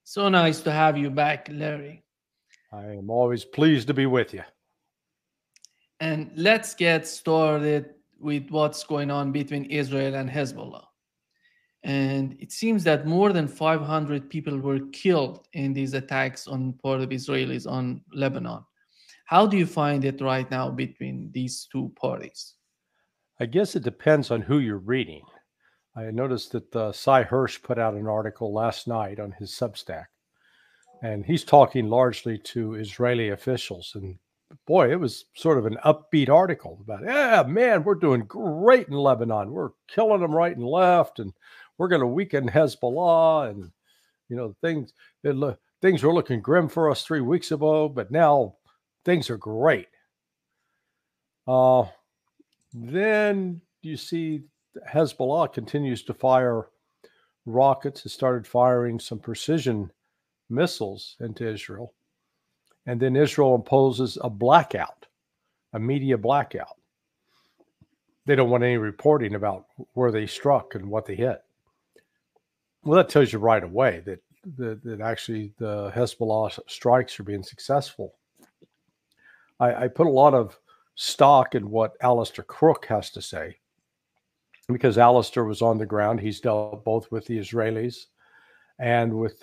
So nice to have you back, Larry. I am always pleased to be with you. And let's get started with what's going on between Israel and Hezbollah. And it seems that more than 500 people were killed in these attacks on part of Israelis on Lebanon. How do you find it right now between these two parties? I guess it depends on who you're reading. I noticed that Cy Hirsch put out an article last night on his Substack, and he's talking largely to Israeli officials. And boy, it was sort of an upbeat article about, yeah, man, we're doing great in Lebanon. We're killing them right and left, and we're going to weaken Hezbollah. And things things were looking grim for us 3 weeks ago, but now things are great. Uh, then you see Hezbollah continues to fire rockets. It started firing some precision missiles into Israel. And then Israel imposes a blackout, a media blackout. They don't want any reporting about where they struck and what they hit. Well, that tells you right away that actually the Hezbollah strikes are being successful. I put a lot of stock in what Alistair Crook has to say, because Alistair was on the ground. He's dealt both with the Israelis and with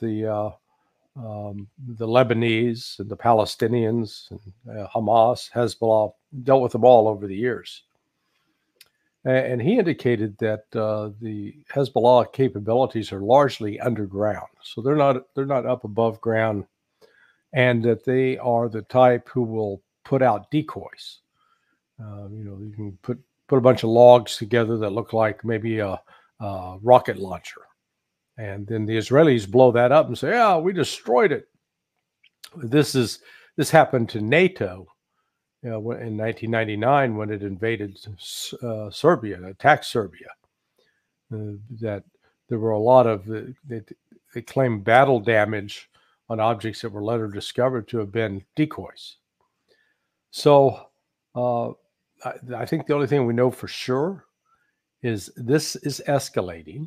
the Lebanese and the Palestinians and Hamas, Hezbollah, dealt with them all over the years. And he indicated that the Hezbollah capabilities are largely underground, so they're not up above ground, and that they are the type who will put out decoys. You can put a bunch of logs together that look like maybe a rocket launcher, and then the Israelis blow that up and say, "Yeah, we destroyed it." This happened to NATO, in 1999 when it invaded Serbia, attacked Serbia. That there were a lot of they claimed battle damage on objects that were later discovered to have been decoys. So I think the only thing we know for sure is this is escalating.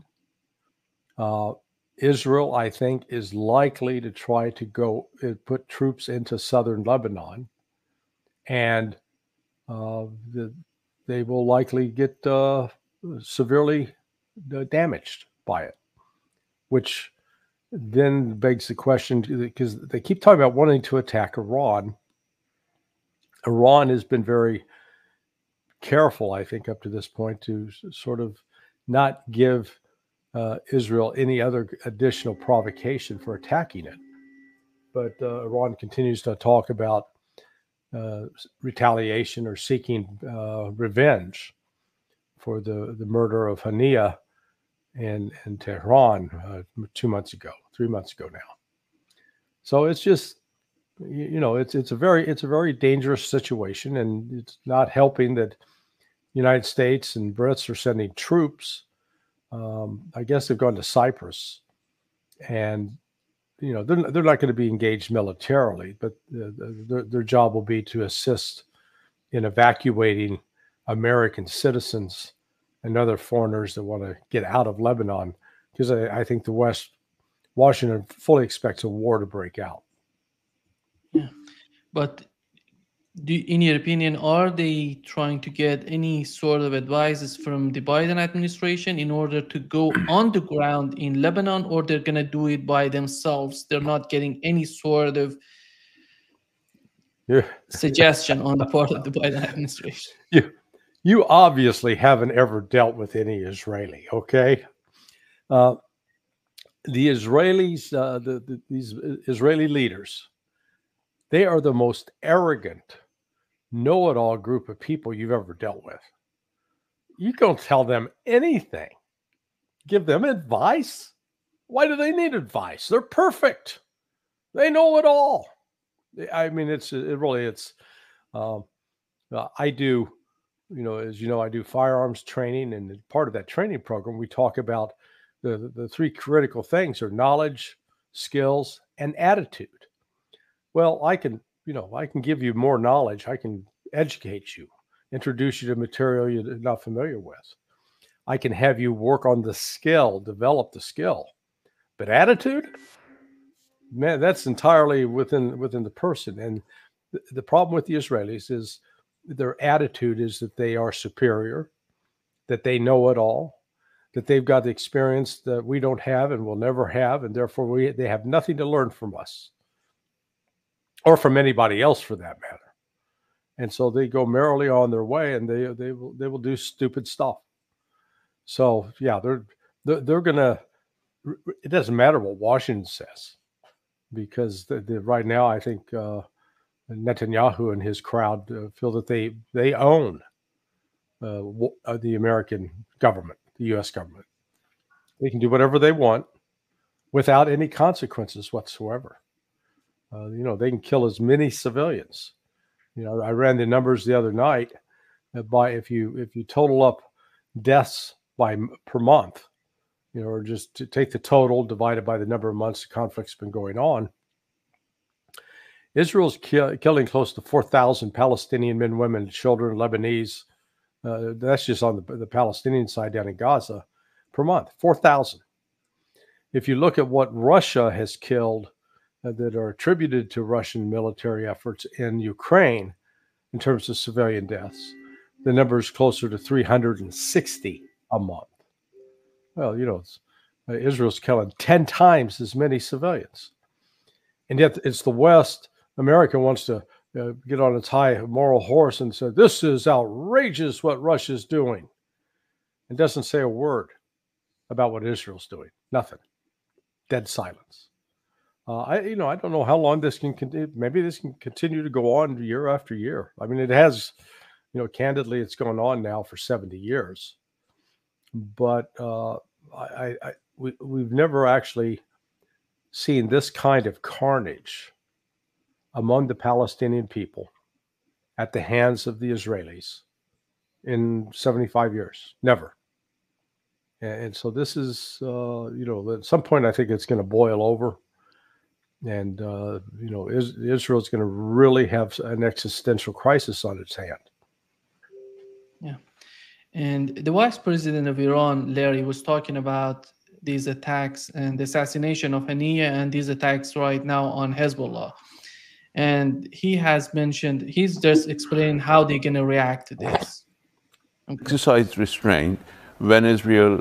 Israel, I think, is likely to try to put troops into southern Lebanon, and they will likely get severely damaged by it, which then begs the question, because they keep talking about wanting to attack Iran. Iran has been very careful, I think, up to this point to sort of not give Israel any other additional provocation for attacking it. But Iran continues to talk about retaliation or seeking revenge for the murder of Hania in Tehran 2 months ago, 3 months ago now. So it's just, it's a very dangerous situation, and it's not helping that the United States and Brits are sending troops. I guess they've gone to Cyprus, and they're not going to be engaged militarily, but their job will be to assist in evacuating American citizens and other foreigners that want to get out of Lebanon, because I think Washington fully expects a war to break out. Yeah. But in your opinion, are they trying to get any sort of advices from the Biden administration in order to go on the ground in Lebanon, or they're going to do it by themselves? They're not getting any sort of Yeah. suggestion on the part of the Biden administration. You obviously haven't ever dealt with any Israeli, okay? The Israelis, these Israeli leaders, they are the most arrogant, know-it-all group of people you've ever dealt with. You don't tell them anything. Give them advice? Why do they need advice? They're perfect. They know it all. I mean, I do, as you know, I do firearms training, and as part of that training program, we talk about the three critical things are knowledge, skills, and attitude. Well, I can give you more knowledge. I can educate you, introduce you to material you're not familiar with. I can have you work on the skill, develop the skill. But attitude? man, that's entirely within the person. And the problem with the Israelis is their attitude is that they are superior, that they know it all, that they've got the experience that we don't have and will never have, and therefore they have nothing to learn from us or from anybody else for that matter. And so they go merrily on their way, and they will do stupid stuff. So yeah, they're gonna. It doesn't matter what Washington says, because right now I think Netanyahu and his crowd feel that they own the American government, the U.S. government. They can do whatever they want without any consequences whatsoever. They can kill as many civilians. I ran the numbers the other night. If you total up deaths per month, or just to take the total divided by the number of months the conflict's been going on, Israel's killing close to 4,000 Palestinian men, women, and children, Lebanese. That's just on the Palestinian side down in Gaza per month, 4,000. If you look at what Russia has killed that are attributed to Russian military efforts in Ukraine in terms of civilian deaths, the number is closer to 360 a month. Well, Israel's killing 10 times as many civilians. And yet it's the West. America wants to get on its high moral horse and say, this is outrageous what Russia's doing. It doesn't say a word about what Israel's doing. Nothing. Dead silence. I don't know how long this can continue. Maybe this can continue to go on year after year. I mean, it has, candidly, it's going on now for 70 years. But we've never actually seen this kind of carnage among the Palestinian people at the hands of the Israelis in 75 years. Never. And so this is, at some point, I think it's going to boil over. And, Israel's going to really have an existential crisis on its hand. Yeah. And the vice president of Iran, Larry, was talking about these attacks and the assassination of Haniyeh and these attacks right now on Hezbollah. And he's just explaining how they're going to react to this. Okay. Exercise restraint when Israel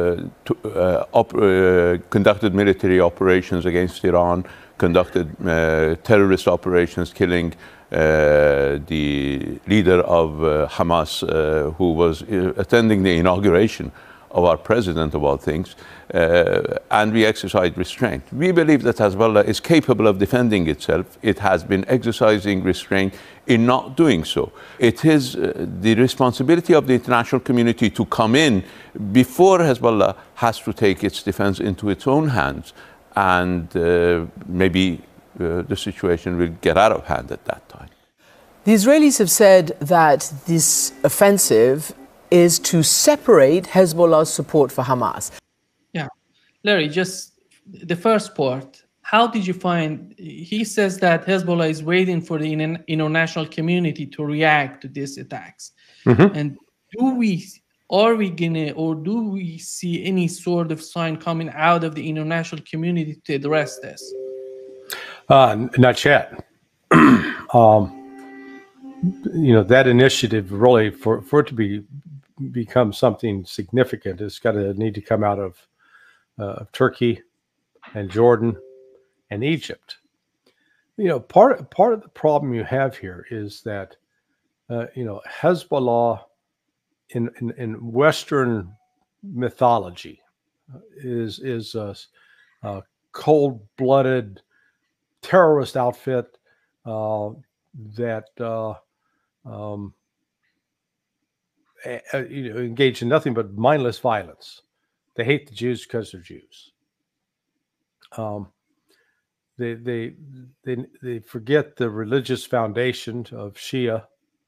conducted military operations against Iran, conducted terrorist operations, killing the leader of Hamas, who was attending the inauguration of our president, of all things, and we exercised restraint. We believe that Hezbollah is capable of defending itself. It has been exercising restraint in not doing so. It is the responsibility of the international community to come in before Hezbollah has to take its defense into its own hands, and maybe the situation will get out of hand at that time. The Israelis have said that this offensive is to separate Hezbollah's support for Hamas. Yeah. Larry, just the first part, how did you find, he says that Hezbollah is waiting for the international community to react to these attacks. Mm-hmm. And do we see any sort of sign coming out of the international community to address this? Not yet. That initiative really, for it to become something significant, it's got to need to come out of Turkey and Jordan and Egypt. Part of the problem you have here is that Hezbollah in Western mythology is a cold-blooded terrorist outfit that engage in nothing but mindless violence. They hate the Jews because they're Jews. They forget the religious foundation of Shia,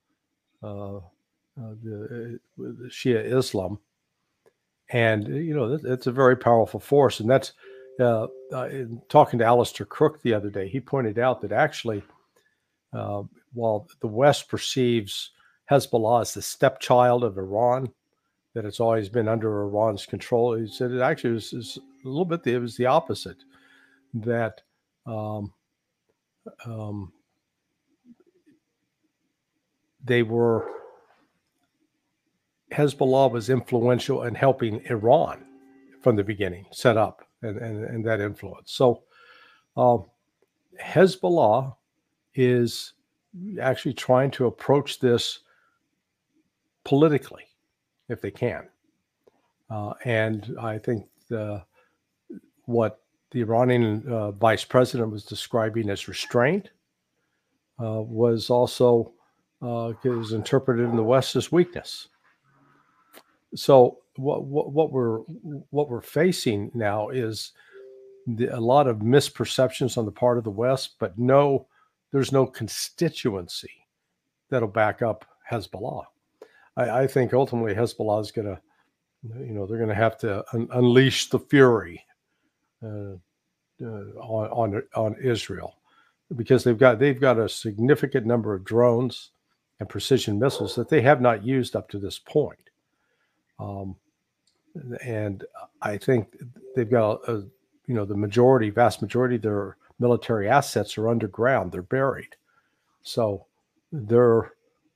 the Shia Islam, and it's a very powerful force. And that's in talking to Alistair Crook the other day, he pointed out that actually, while the West perceives Hezbollah as the stepchild of Iran, that it's always been under Iran's control, he said it actually was a little bit, it was the opposite, that um, Hezbollah was influential in helping Iran from the beginning set up and that influence. So Hezbollah is actually trying to approach this politically, if they can. And I think what the Iranian vice president was describing as restraint was also was interpreted in the West as weakness. So what we're facing now is a lot of misperceptions on the part of the West, but there's no constituency that'll back up Hezbollah. I think ultimately Hezbollah is going to, they're going to have to unleash the fury on Israel, because they've got a significant number of drones and precision missiles that they have not used up to this point. And I think they've got the vast majority of their military assets are underground; they're buried. So they're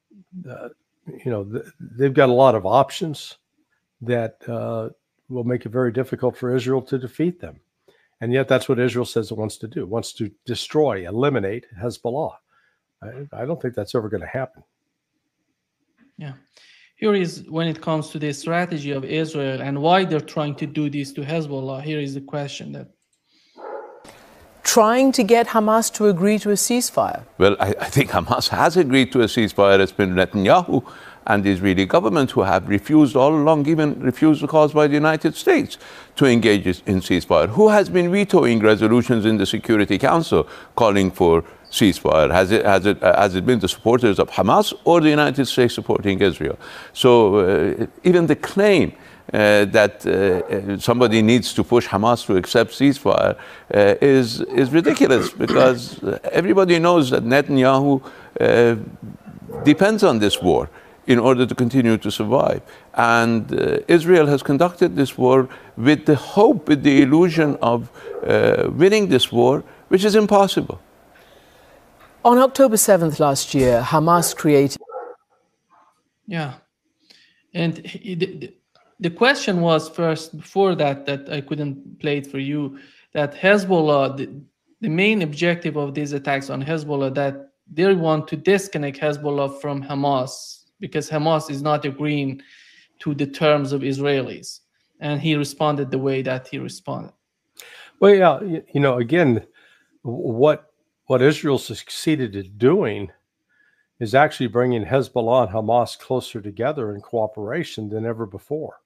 they've got a lot of options that will make it very difficult for Israel to defeat them. And yet that's what Israel says it wants to do, wants to destroy, eliminate Hezbollah. I don't think that's ever going to happen. Yeah. Here is when it comes to the strategy of Israel and why they're trying to do this to Hezbollah. Here is the question that trying to get Hamas to agree to a ceasefire. Well, I think Hamas has agreed to a ceasefire. It's been Netanyahu and the Israeli government who have refused all along, even refused calls by the United States to engage in ceasefire. Who has been vetoing resolutions in the Security Council calling for ceasefire? Has it been the supporters of Hamas or the United States supporting Israel? So even the claim that somebody needs to push Hamas to accept ceasefire is ridiculous, because everybody knows that Netanyahu depends on this war in order to continue to survive. And Israel has conducted this war with the hope, with the illusion of winning this war, which is impossible. On October 7th last year, Hamas created... Yeah. And the question was first, before that I couldn't play it for you, that Hezbollah, the main objective of these attacks on Hezbollah, that they want to disconnect Hezbollah from Hamas, because Hamas is not agreeing to the terms of Israelis. And he responded the way that he responded. Well, yeah, again, what Israel succeeded in doing is actually bringing Hezbollah and Hamas closer together in cooperation than ever before.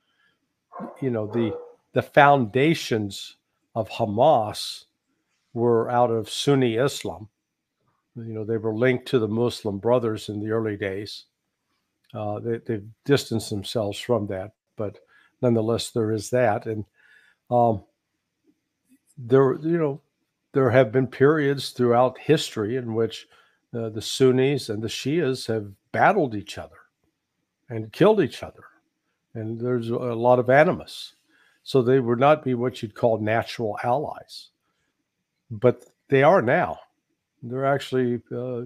The foundations of Hamas were out of Sunni Islam. They were linked to the Muslim Brothers in the early days. They've distanced themselves from that, but nonetheless, there is that. And there have been periods throughout history in which the Sunnis and the Shias have battled each other and killed each other. And there's a lot of animus. So they would not be what you'd call natural allies. But they are now. They're actually,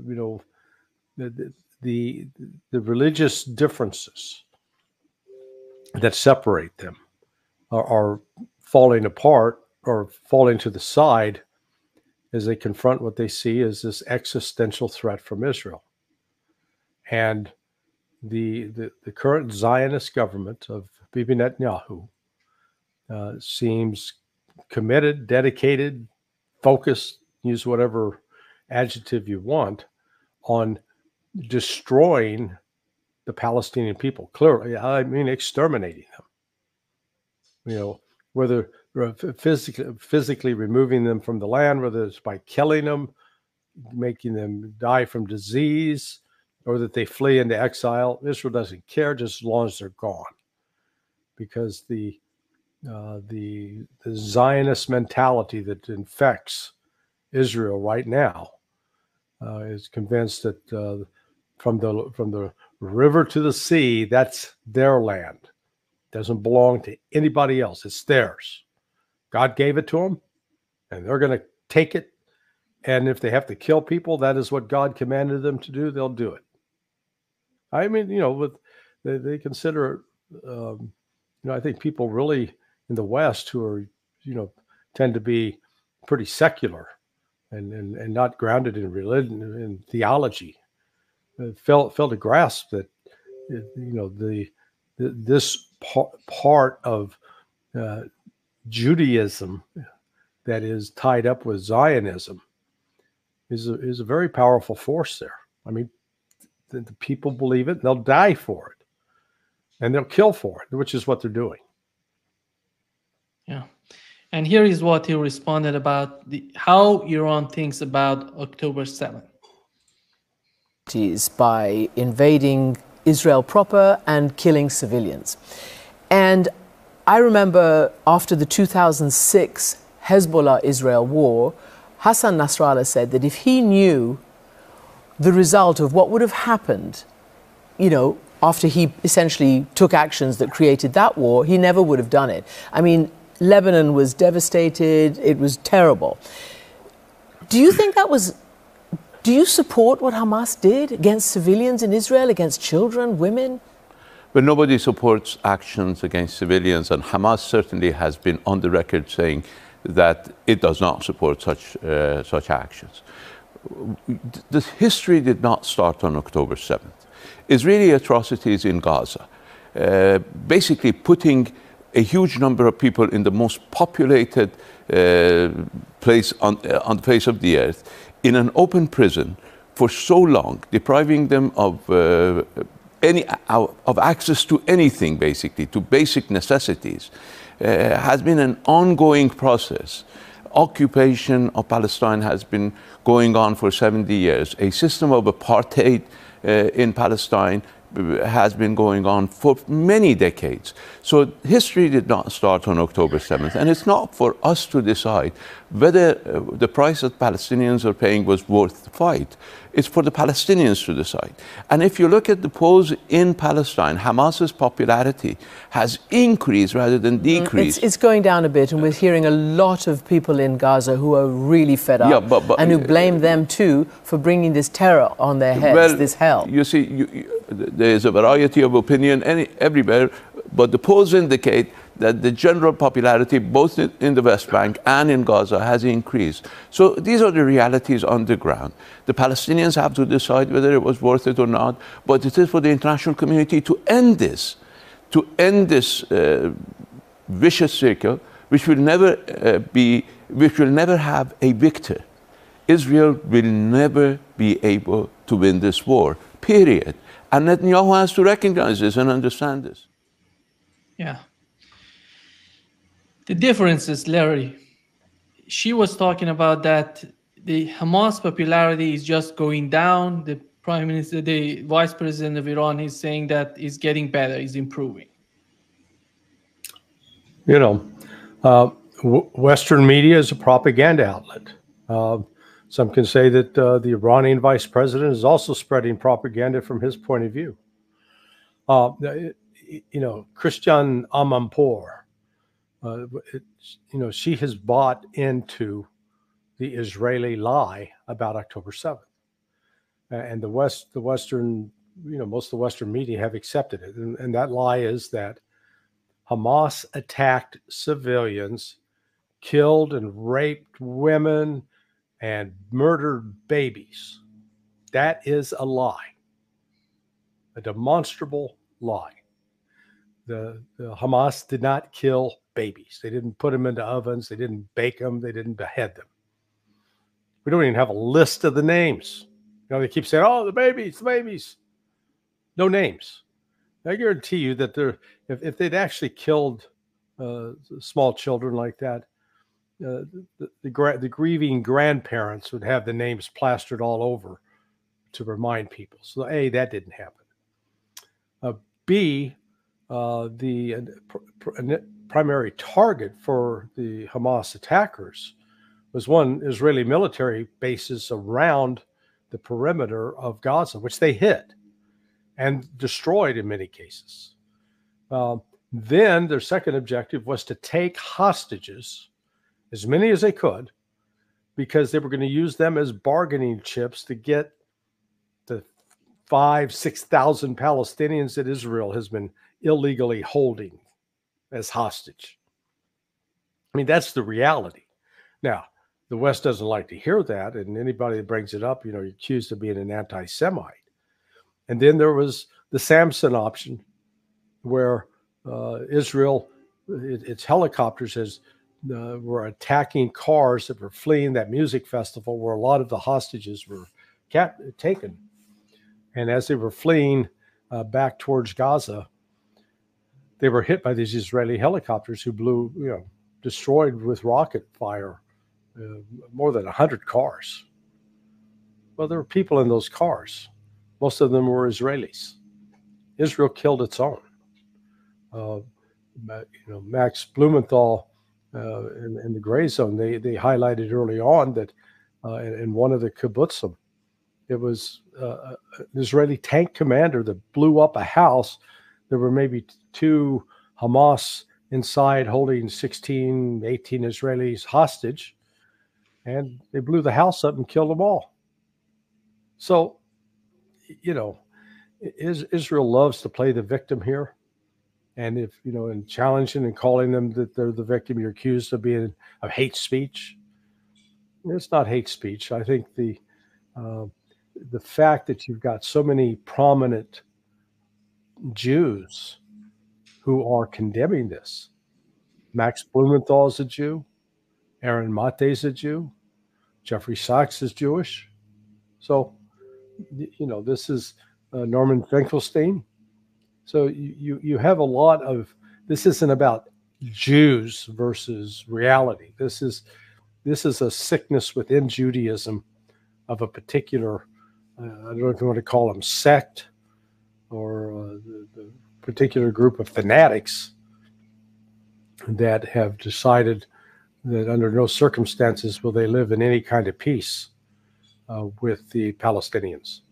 the religious differences that separate them are falling apart or falling to the side as they confront what they see as this existential threat from Israel. And the current Zionist government of Bibi Netanyahu seems committed, dedicated, focused, use whatever adjective you want, on destroying the Palestinian people. Clearly, I mean exterminating them. Whether physically removing them from the land, whether it's by killing them, making them die from disease, or that they flee into exile. Israel doesn't care just as long as they're gone, because the Zionist mentality that infects Israel right now is convinced that from the river to the sea, that's their land. It doesn't belong to anybody else. It's theirs. God gave it to them, and they're going to take it. And if they have to kill people, that is what God commanded them to do, they'll do it. I mean, they consider, I think people really in the West who are, tend to be pretty secular and not grounded in religion and theology, fail to grasp that, this part of Judaism that is tied up with Zionism is a very powerful force there. I mean, the people believe it, they'll die for it, and they'll kill for it, which is what they're doing. Yeah. And here is what he responded about how Iran thinks about October 7th. By invading Israel proper and killing civilians. And I remember after the 2006 Hezbollah-Israel war, Hassan Nasrallah said that if he knew the result of what would have happened, after he essentially took actions that created that war, he never would have done it. I mean, Lebanon was devastated. It was terrible. Do you support what Hamas did against civilians in Israel, against children, women? But nobody supports actions against civilians, and Hamas certainly has been on the record saying that it does not support such actions. The history did not start on October 7th. Israeli atrocities in Gaza, basically putting a huge number of people in the most populated place on the face of the earth in an open prison for so long, depriving them of access to anything, basically, to basic necessities, has been an ongoing process. Occupation of Palestine has been going on for 70 years. A system of apartheid in Palestine has been going on for many decades. So history did not start on October 7th, and it's not for us to decide whether the price that Palestinians are paying was worth the fight. It's for the Palestinians to decide. And if you look at the polls in Palestine, Hamas's popularity has increased rather than decreased. It's going down a bit, and we're hearing a lot of people in Gaza who are really fed up, and who blame them too for bringing this terror on their heads, this hell. You see, there is a variety of opinion everywhere, but the polls indicate that the general popularity, both in the West Bank and in Gaza, has increased. So these are the realities on the ground. The Palestinians have to decide whether it was worth it or not, but it is for the international community to end this vicious circle, which will never have a victor. Israel will never be able to win this war, period. And Netanyahu has to recognize this and understand this. Yeah. The difference is, Larry, she was talking about that the Hamas popularity is just going down. The prime minister, the vice president of Iran, is saying that it's getting better, it's improving. Western media is a propaganda outlet. Some can say that the Iranian vice president is also spreading propaganda from his point of view. Christiane Amanpour, she has bought into the Israeli lie about October 7th. And most of the Western media have accepted it. And that lie is that Hamas attacked civilians, killed and raped women, and murdered babies. That is a lie, a demonstrable lie. The Hamas did not kill babies. They didn't put them into ovens. They didn't bake them. They didn't behead them. We don't even have a list of the names. They keep saying, "Oh, the babies." No names. I guarantee you that if they'd actually killed small children like that, the grieving grandparents would have the names plastered all over to remind people. So A, that didn't happen. B, the primary target for the Hamas attackers was one Israeli military bases around the perimeter of Gaza, which they hit and destroyed in many cases. Then their second objective was to take hostages, as many as they could, because they were going to use them as bargaining chips to get the 5,000-6,000 Palestinians that Israel has been illegally holding as hostage. I mean, that's the reality. Now, the West doesn't like to hear that, and anybody that brings it up, you're accused of being an anti-Semite. And then there was the Samson option, where Israel, its helicopters were attacking cars that were fleeing that music festival where a lot of the hostages were taken. And as they were fleeing back towards Gaza, they were hit by these Israeli helicopters who blew, destroyed with rocket fire more than 100 cars. Well, there were people in those cars. Most of them were Israelis. Israel killed its own. Max Blumenthal in the Gray Zone, they highlighted early on that in one of the kibbutzim, it was an Israeli tank commander that blew up a house. There were maybe 2 Hamas inside holding 16, 18 Israelis hostage, and they blew the house up and killed them all. So, Israel loves to play the victim here. And if, in challenging and calling them that they're the victim, you're accused of being of hate speech. It's not hate speech. I think the fact that you've got so many prominent Jews who are condemning this. Max Blumenthal is a Jew. Aaron Mate is a Jew. Jeffrey Sachs is Jewish. So, this is Norman Finkelstein. So you have a lot of, this isn't about Jews versus reality. This is a sickness within Judaism of a particular, I don't know if you want to call them sect or the particular group of fanatics that have decided that under no circumstances will they live in any kind of peace with the Palestinians.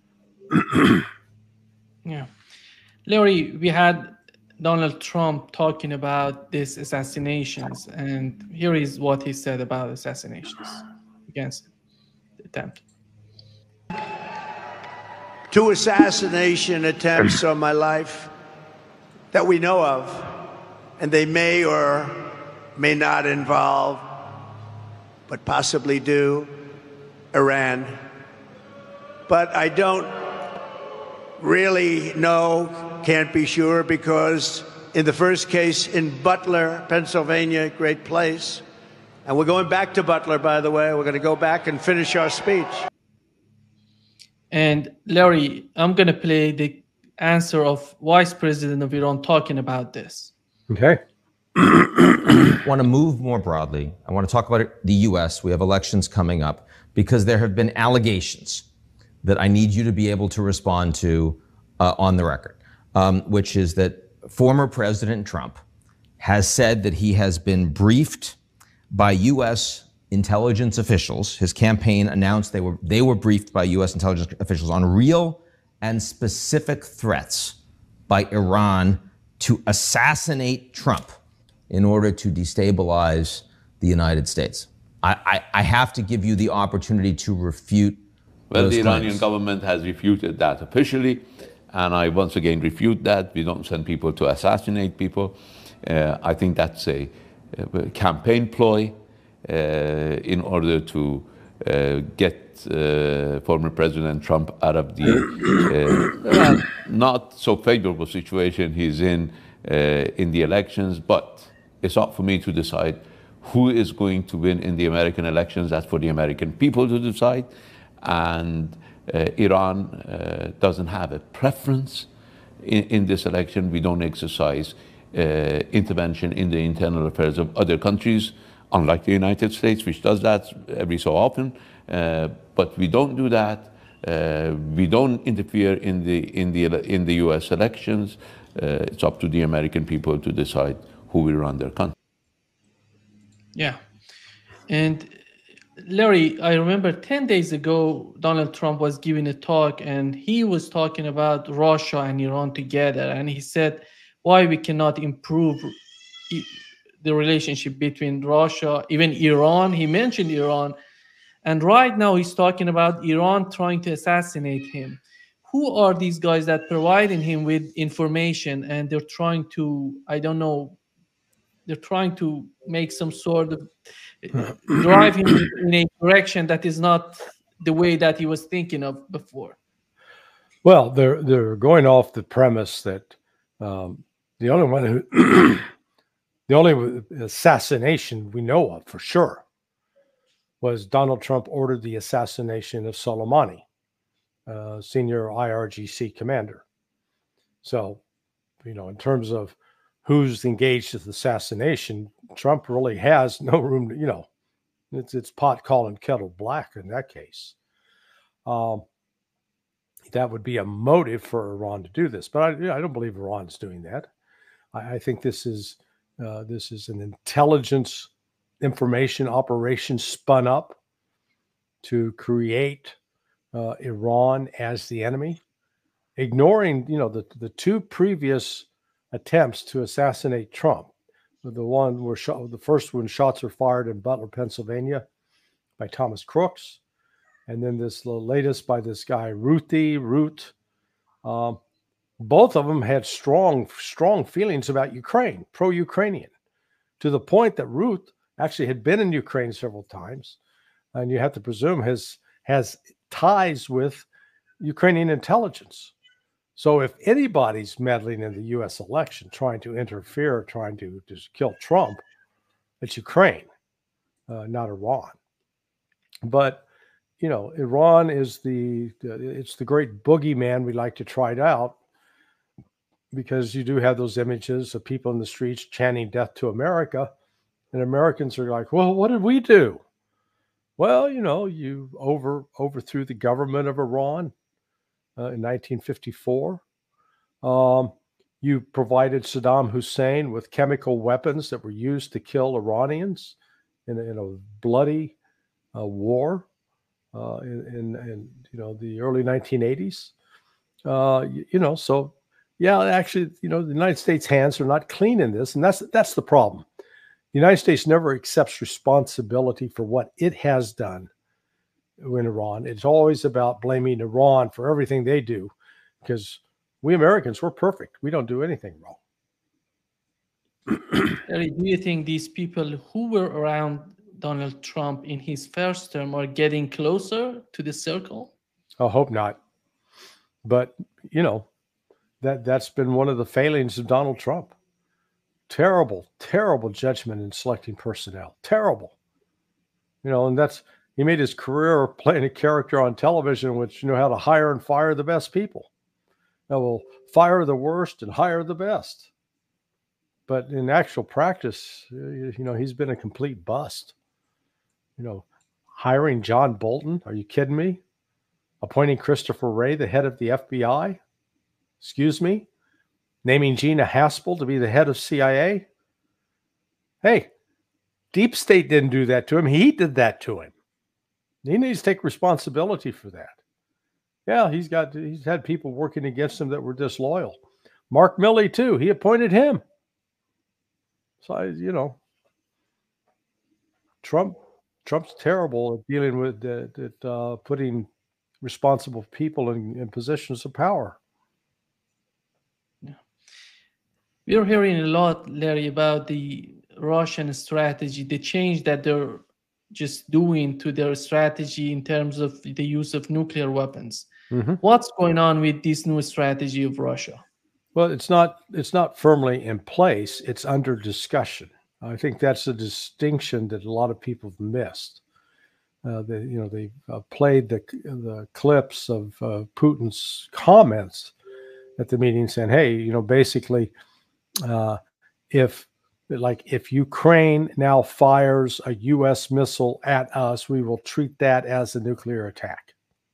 Yeah. Larry, we had Donald Trump talking about these assassinations, and here is what he said about assassinations against the attempt. 2 assassination attempts on my life that we know of, and they may or may not involve, but possibly do, Iran. But I don't really know, can't be sure, because in the first case in Butler, Pennsylvania, great place, and we're going back to Butler, by the way, we're going to go back and finish our speech. And Larry, I'm going to play the answer of Vice President of Iran talking about this. Okay. I want to move more broadly. I want to talk about the U.S. We have elections coming up because there have been allegations that I need you to be able to respond to on the record, which is that former President Trump has said that he has been briefed by U.S. intelligence officials. His campaign announced they were briefed by U.S. intelligence officials on real and specific threats by Iran to assassinate Trump in order to destabilize the United States. I have to give you the opportunity to refute those the claims. Iranian government has refuted that officially, and I once again refute that. We don't send people to assassinate people. I think that's a campaign ploy in order to get former President Trump out of the not so favorable situation he's in the elections. But it's not for me to decide who is going to win in the American elections. That's for the American people to decide. And Iran doesn't have a preference in this election. We don't exercise intervention in the internal affairs of other countries, unlike the United States, which does that every so often. But we don't do that. We don't interfere in the U.S. elections. It's up to the American people to decide who will run their country. Yeah. And Larry, I remember 10 days ago, Donald Trump was giving a talk and he was talking about Russia and Iran together. And he said why we cannot improve the relationship between Russia, even Iran. He mentioned Iran. And right now he's talking about Iran trying to assassinate him. Who are these guys that providing him with information, and they're trying to, I don't know, they're trying to make some sort of drive him in a direction that is not the way that he was thinking of before? Well, they're going off the premise that the only one who the only assassination we know of for sure was Donald Trump ordered the assassination of Soleimani, senior IRGC commander. So, in terms of who's engaged in the assassination, Trump really has no room to, it's pot calling kettle black in that case. That would be a motive for Iran to do this, but I don't believe Iran's doing that. I think this is an intelligence information operation spun up to create Iran as the enemy, ignoring the two previous attempts to assassinate Trump. The first one, shots were fired in Butler, Pennsylvania, by Thomas Crooks, and then the latest by this guy Root. Both of them had strong feelings about Ukraine, pro-Ukrainian, to the point that Root actually had been in Ukraine several times, and you have to presume has ties with Ukrainian intelligence. So if anybody's meddling in the U.S. election, trying to interfere, trying to just kill Trump, it's Ukraine, not Iran. But Iran is it's the great boogeyman we like to try it out, because you do have those images of people in the streets chanting "Death to America," and Americans are like, "Well, what did we do?" Well, you overthrew the government of Iran in 1954. You provided Saddam Hussein with chemical weapons that were used to kill Iranians in a bloody war in the early 1980s. So yeah, actually, the United States' hands are not clean in this, and that's the problem. The United States never accepts responsibility for what it has done in Iran. It's always about blaming Iran for everything they do, because we Americans, we're perfect. We don't do anything wrong. Larry, do you think these people who were around Donald Trump in his first term are getting closer to the circle? I hope not. But, that's been one of the failings of Donald Trump. Terrible, terrible judgment in selecting personnel. Terrible. And he made his career playing a character on television, which how to hire and fire the best people. Now we'll fire the worst and hire the best. But in actual practice, he's been a complete bust. Hiring John Bolton, are you kidding me? Appointing Christopher Wray, the head of the FBI? Excuse me? Naming Gina Haspel to be the head of CIA? Hey, Deep State didn't do that to him. He did that to him. He needs to take responsibility for that. Yeah, he's had people working against him that were disloyal. Mark Milley, too. He appointed him. So, Trump's terrible at dealing with putting responsible people in positions of power. Yeah. We're hearing a lot, Larry, about the Russian strategy, the change that they're just doing to their strategy in terms of the use of nuclear weapons. Mm-hmm. What's going on with this new strategy of Russia? Well, it's not firmly in place. It's under discussion. I think that's a distinction that a lot of people have missed. They played the clips of Putin's comments at the meeting, saying, "Hey, basically, if Ukraine now fires a U.S. missile at us, we will treat that as a nuclear attack,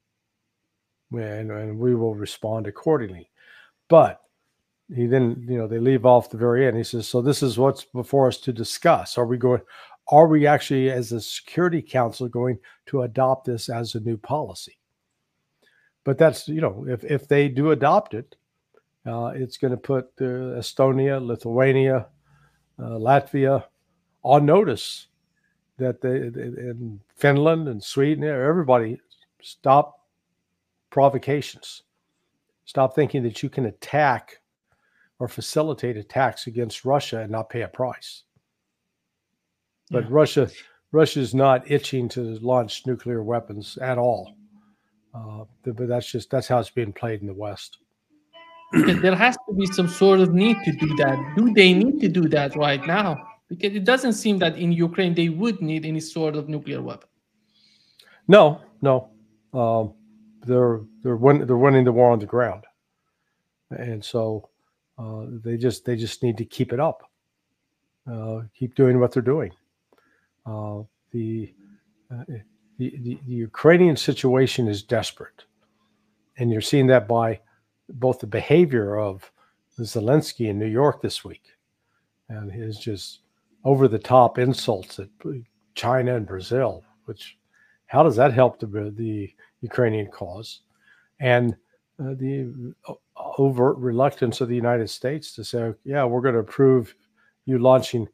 and we will respond accordingly." But he then, they leave off the very end. He says, "So this is what's before us to discuss. Are we actually, as a Security Council, going to adopt this as a new policy?" But that's, if they do adopt it, it's going to put Estonia, Lithuania, Latvia on notice that in Finland and Sweden, everybody stop provocations. Stop thinking that you can attack or facilitate attacks against Russia and not pay a price. But Russia is not itching to launch nuclear weapons at all. But that's how it's being played in the West. There has to be some sort of need to do that. Do they need to do that right now? Because it doesn't seem that in Ukraine they would need any sort of nuclear weapon. No. They're winning the war on the ground, and so they just need to keep it up. Keep doing what they're doing. The Ukrainian situation is desperate, and you're seeing that by both the behavior of Zelensky in New York this week and his just over-the-top insults at China and Brazil, which how does that help the Ukrainian cause? And the overt reluctance of the United States to say, yeah, we're going to approve you launching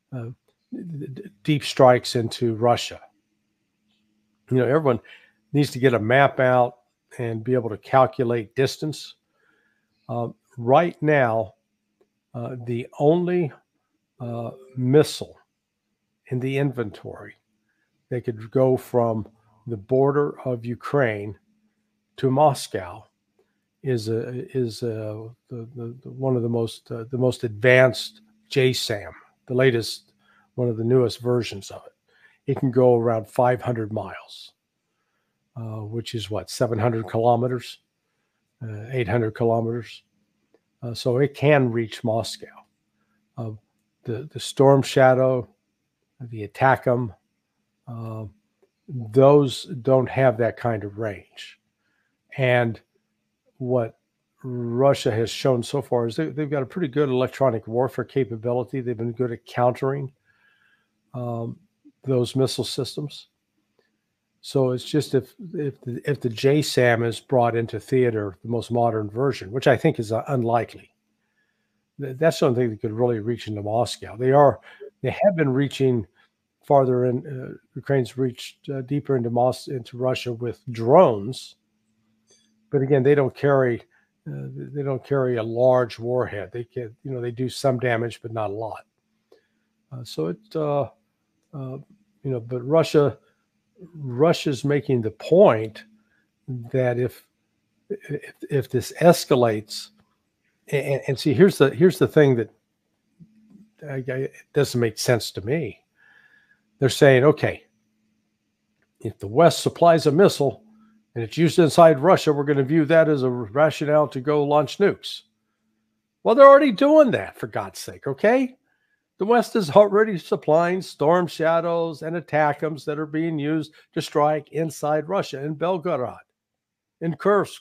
deep strikes into Russia. Everyone needs to get a map out and be able to calculate distance. Right now, the only missile in the inventory that could go from the border of Ukraine to Moscow is one of the most advanced JSAM, the latest, one of the newest versions of it. It can go around 500 miles, which is 700 kilometers, 800 kilometers. So it can reach Moscow. The Storm Shadow, the ATACMS, those don't have that kind of range. And what Russia has shown so far is they've got a pretty good electronic warfare capability. They've been good at countering those missile systems. So it's just if the JSAM is brought into theater, the most modern version, which I think is unlikely, that's something that could really reach into Moscow. They have been reaching farther in. Ukraine's reached deeper into Russia with drones, but again, they don't carry a large warhead. They can, they do some damage, but not a lot. But Russia's making the point that if this escalates, and see, here's the thing that it doesn't make sense to me. They're saying, okay, if the West supplies a missile and it's used inside Russia, we're going to view that as a rationale to go launch nukes. Well, they're already doing that, for God's sake, okay? The West is already supplying Storm Shadows and ATACMS that are being used to strike inside Russia, in Belgorod, in Kursk.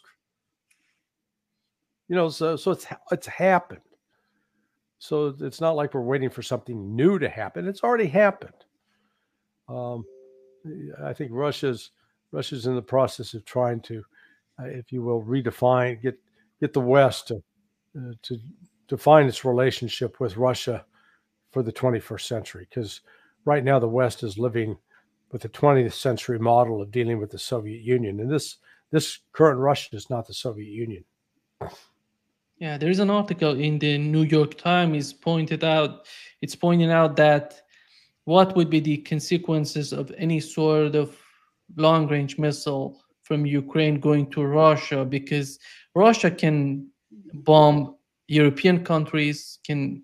So it's happened. So it's not like we're waiting for something new to happen. It's already happened. I think Russia's in the process of trying to, if you will, redefine, get the West to define its relationship with Russia for the 21st century. Because right now the West is living with the 20th century model of dealing with the Soviet Union, and this current Russia is not the Soviet Union. Yeah, there is an article in the New York Times pointing out that what would be the consequences of any sort of long-range missile from Ukraine going to Russia, because Russia can bomb European countries,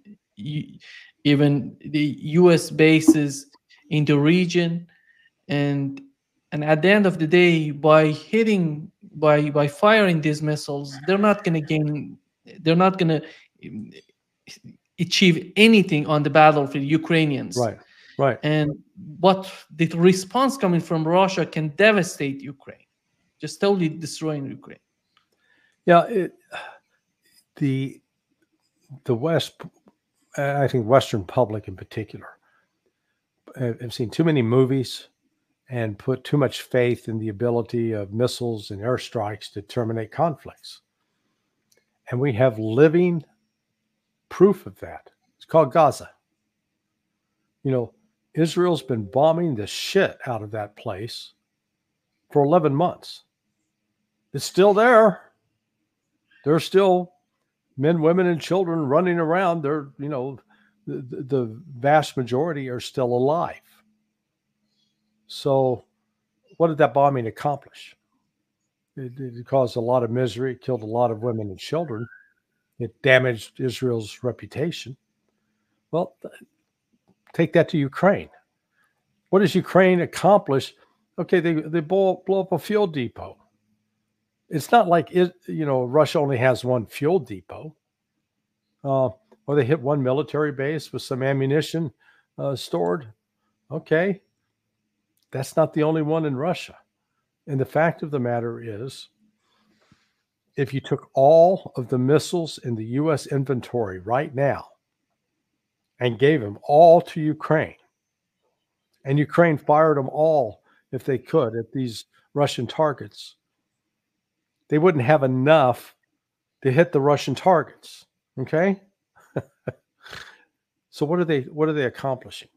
even the US bases in the region, and at the end of the day, by firing these missiles, they're not going to achieve anything on the battlefield, Ukrainians. Right. And what the response coming from Russia can devastate Ukraine, just totally destroying Ukraine. Yeah, the West, I think Western public in particular, have seen too many movies and put too much faith in the ability of missiles and airstrikes to terminate conflicts. And we have living proof of that. It's called Gaza. Israel's been bombing the shit out of that place for 11 months. It's still there. There's still men, women, and children running around. They're, you know, the vast majority are still alive. So what did that bombing accomplish? It caused a lot of misery, it killed a lot of women and children. It damaged Israel's reputation. Well, take that to Ukraine. What does Ukraine accomplish? Okay, they blow up a fuel depot. It's not like Russia only has one fuel depot, or they hit one military base with some ammunition stored. Okay, that's not the only one in Russia. And the fact of the matter is, if you took all of the missiles in the U.S. inventory right now and gave them all to Ukraine, and Ukraine fired them all, if they could, at these Russian targets, they wouldn't have enough to hit the Russian targets. Okay? So what are they accomplishing?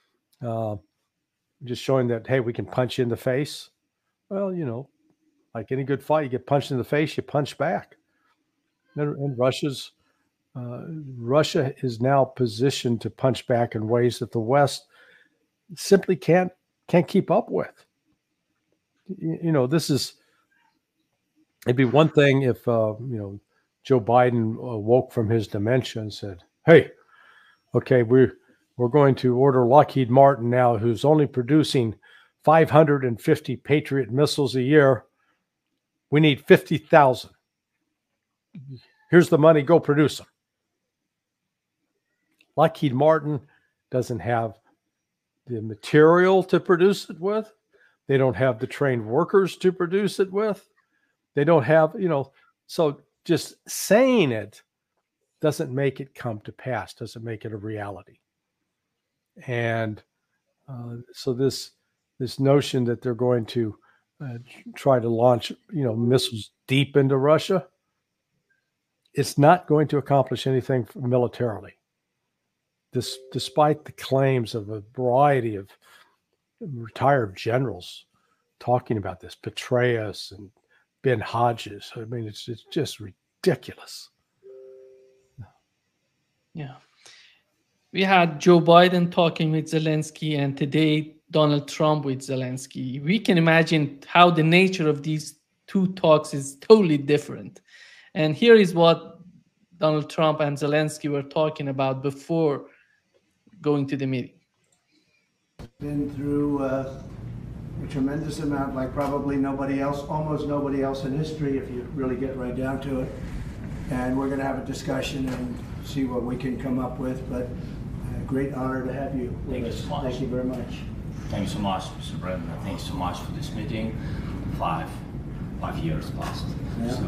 Just showing that, hey, we can punch you in the face. Well, you know, like any good fight, you get punched in the face, you punch back. And Russia is now positioned to punch back in ways that the West simply can't keep up with. You know, it'd be one thing if Joe Biden woke from his dementia and said, "Hey, okay, we're going to order Lockheed Martin now, who's only producing 550 Patriot missiles a year. We need 50,000. Here's the money, go produce them." Lockheed Martin doesn't have the material to produce it with. They don't have the trained workers to produce it with. They don't have, so just saying it doesn't make it come to pass, doesn't make it a reality. And so this notion that they're going to try to launch, missiles deep into Russia, it's not going to accomplish anything militarily. Despite the claims of a variety of retired generals talking about this, Petraeus and Ben Hodges. I mean, it's just ridiculous. Yeah. We had Joe Biden talking with Zelensky, and today Donald Trump with Zelensky. We can imagine how the nature of these two talks is totally different. And here is what Donald Trump and Zelensky were talking about before going to the meeting. Been through a tremendous amount, like probably nobody else, almost nobody else in history, if you really get right down to it. And we're going to have a discussion and see what we can come up with. But great honor to have you. Thank you so much. Thank you very much. Thank you so much, Mr. President. Thank you so much for this meeting. 5 years passed. Yeah. So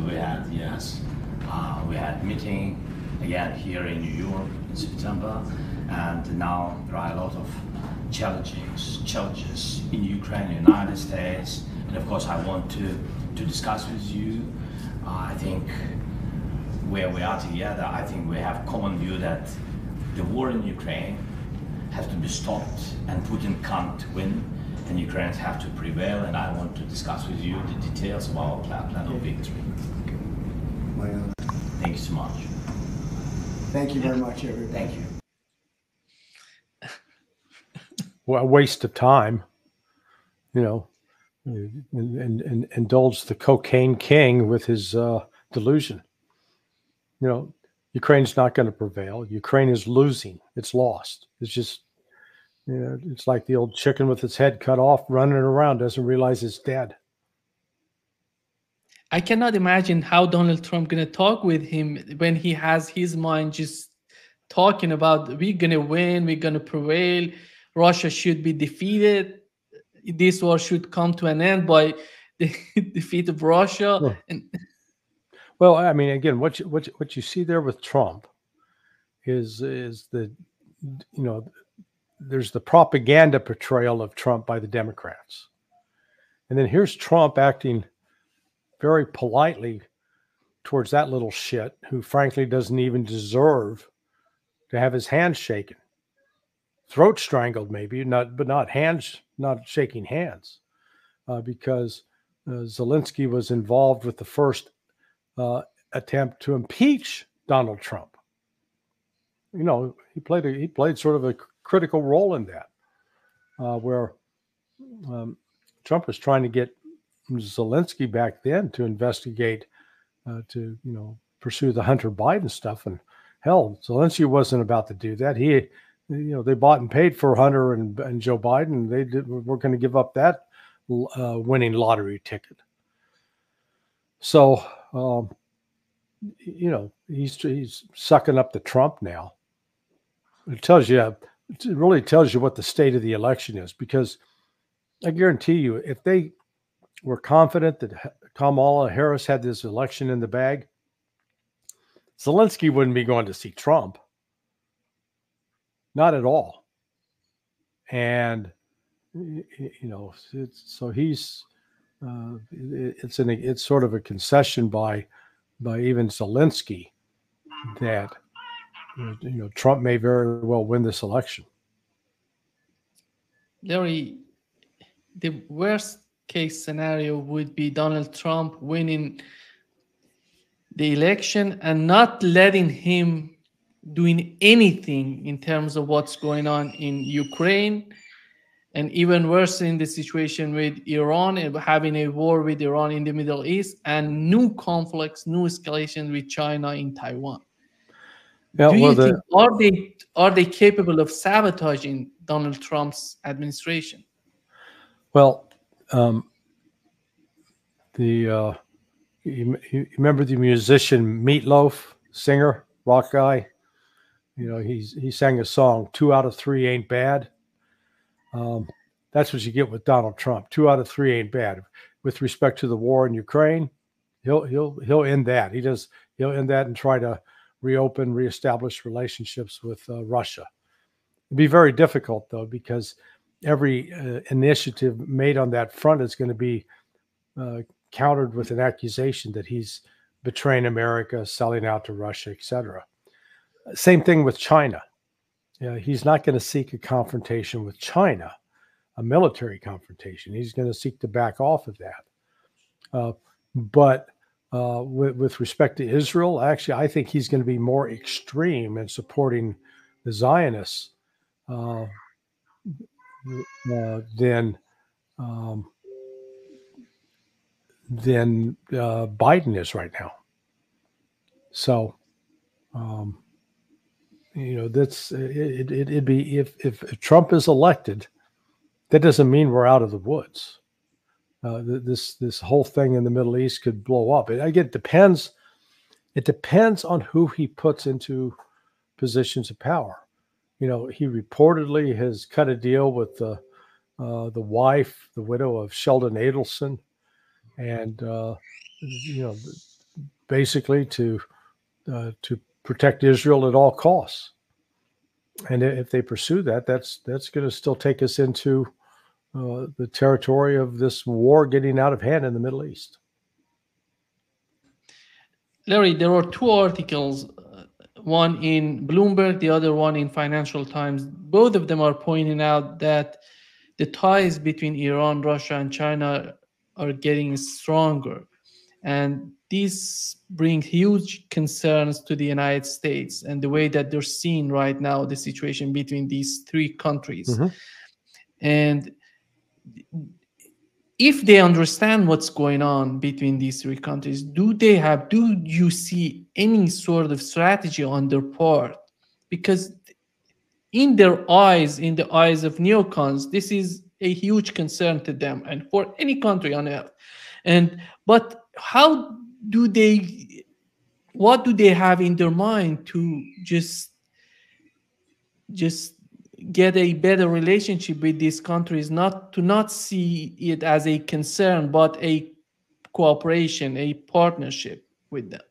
we had meeting again here in New York in September, and now there are a lot of challenges in Ukraine, United States, and of course I want to discuss with you. I think where we are together, I think we have common view that the war in Ukraine has to be stopped and Putin can't win, and Ukrainians have to prevail, and I want to discuss with you the details of our plan of victory. My honor. Thank you so much. Thank you very much, everybody. Thank you. Well, a waste of time, and indulge the cocaine king with his delusion. Ukraine's not going to prevail. Ukraine is losing. It's lost. It's just, it's like the old chicken with its head cut off, running around, doesn't realize it's dead. I cannot imagine how Donald Trump going to talk with him when he has his mind just talking about we're going to win, we're going to prevail, Russia should be defeated, this war should come to an end by the defeat of Russia. Well, and well, I mean, again, what you see there with Trump is the, there's the propaganda portrayal of Trump by the Democrats. And then here's Trump acting very politely towards that little shit who frankly doesn't even deserve to have his hand shaken. throat strangled, maybe but not shaking hands, because Zelensky was involved with the first attempt to impeach Donald Trump. You know, he played sort of a critical role in that, where Trump was trying to get Zelensky back then to investigate, to pursue the Hunter Biden stuff, and hell, Zelensky wasn't about to do that. They bought and paid for Hunter and Joe Biden. We're going to give up that winning lottery ticket. So, he's sucking up to Trump now. It really tells you what the state of the election is, because I guarantee you, if they were confident that Kamala Harris had this election in the bag, Zelensky wouldn't be going to see Trump. Not at all. And, it's sort of a concession by even Zelensky that, Trump may very well win this election. Larry, the worst case scenario would be Donald Trump winning the election and not letting him doing anything in terms of what's going on in Ukraine, and even worse in the situation with Iran, and having a war with Iran in the Middle East, and new conflicts, new escalation with China in Taiwan. Yeah, Do you think, are they capable of sabotaging Donald Trump's administration? Well, you remember the musician Meatloaf, singer, rock guy? He sang a song, 2 out of 3 ain't bad. That's what you get with Donald Trump. 2 out of 3 ain't bad. With respect to the war in Ukraine, he'll end that. He'll end that and try to reestablish relationships with Russia. It'd be very difficult, though, because every initiative made on that front is going to be countered with an accusation that he's betraying America, selling out to Russia, etc. Same thing with China. He's not going to seek a confrontation with China, a military confrontation. He's going to seek to back off of that. But with respect to Israel, actually, I think he's going to be more extreme in supporting the Zionists than Biden is right now. So, it'd be if Trump is elected, that doesn't mean we're out of the woods. This whole thing in the Middle East could blow up. It depends. It depends on who he puts into positions of power. He reportedly has cut a deal with the wife, the widow of Sheldon Adelson, and basically to protect Israel at all costs. And if they pursue that, that's going to still take us into the territory of this war getting out of hand in the Middle East. Larry, there are 2 articles, one in Bloomberg, the other one in Financial Times. Both of them are pointing out that the ties between Iran, Russia, and China are getting stronger. And these bring huge concerns to the United States and the way that they're seeing right now the situation between these 3 countries. Mm-hmm. And if they understand what's going on between these 3 countries, do you see any sort of strategy on their part? Because in their eyes, in the eyes of neocons, this is a huge concern to them and for any country on earth. But what do they have in their mind to just get a better relationship with these countries, not see it as a concern, but a cooperation, a partnership with them?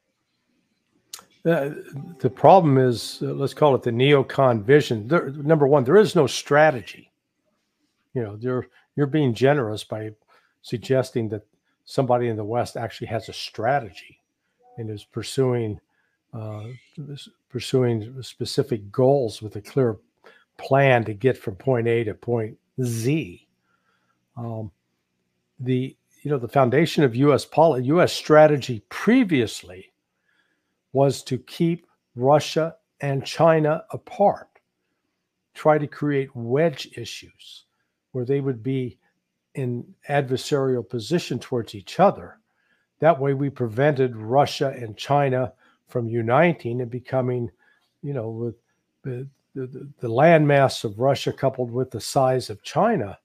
The problem is, let's call it the neocon vision. Number one, there is no strategy. You're being generous by suggesting that somebody in the West actually has a strategy and is pursuing specific goals with a clear plan to get from point A to point Z. The foundation of U.S. strategy previously was to keep Russia and China apart, try to create wedge issues where they would be in adversarial position towards each other. That way we prevented Russia and China from uniting and becoming, with the landmass of Russia coupled with the size of China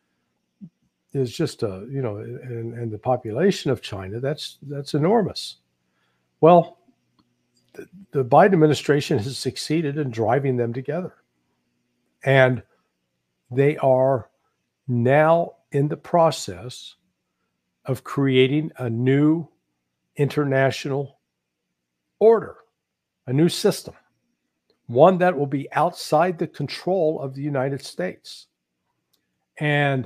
is just and the population of China, that's enormous. Well, the Biden administration has succeeded in driving them together. And they are now in the process of creating a new international order, a new system, one that will be outside the control of the United States. And,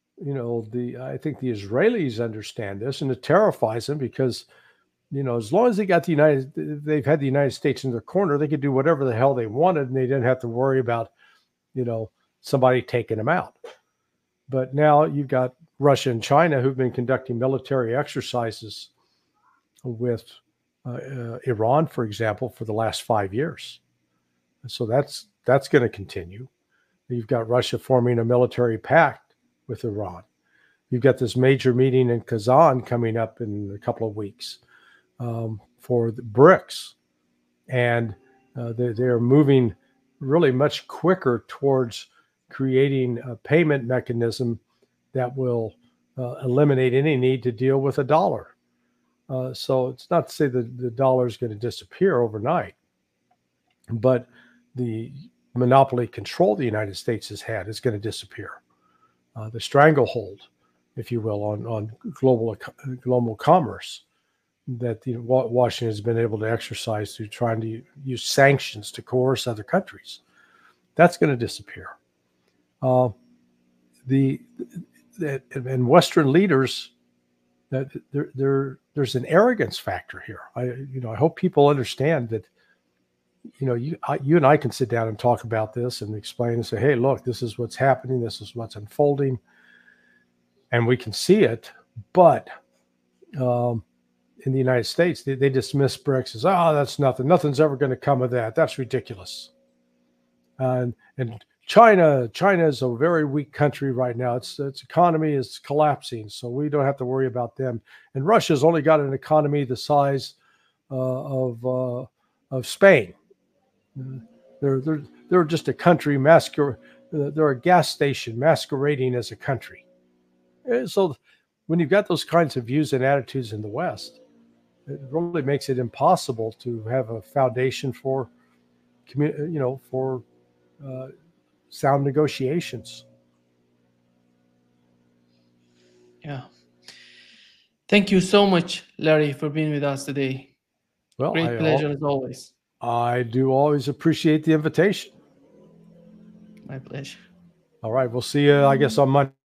I think the Israelis understand this, and it terrifies them because, as long as they've had the United States in their corner, they could do whatever the hell they wanted, and they didn't have to worry about, somebody taking them out. But now you've got Russia and China who've been conducting military exercises with Iran, for example, for the last 5 years. So that's going to continue. You've got Russia forming a military pact with Iran. You've got this major meeting in Kazan coming up in a couple of weeks for the BRICS. And they're moving really much quicker towards creating a payment mechanism that will eliminate any need to deal with a dollar. So it's not to say that the dollar is going to disappear overnight, but the monopoly control the United States has had is going to disappear. The stranglehold, if you will, on global commerce that Washington has been able to exercise through trying to use sanctions to coerce other countries, that's going to disappear. And Western leaders, there's an arrogance factor here. I hope people understand that. You and I can sit down and talk about this and explain and say, hey, look, this is what's happening. This is what's unfolding. And we can see it. But in the United States, they dismiss BRICS as, that's nothing. Nothing's ever going to come of that. That's ridiculous. And China is a very weak country right now. Its economy is collapsing, so we don't have to worry about them. And Russia's only got an economy the size of Spain. They're just a country they're a gas station masquerading as a country. So when you've got those kinds of views and attitudes in the West, it really makes it impossible to have a foundation for sound negotiations. Yeah. Thank you so much, Larry, for being with us today. Well, great pleasure as always. I do always appreciate the invitation. My pleasure. All right. We'll see you, I guess, on Monday.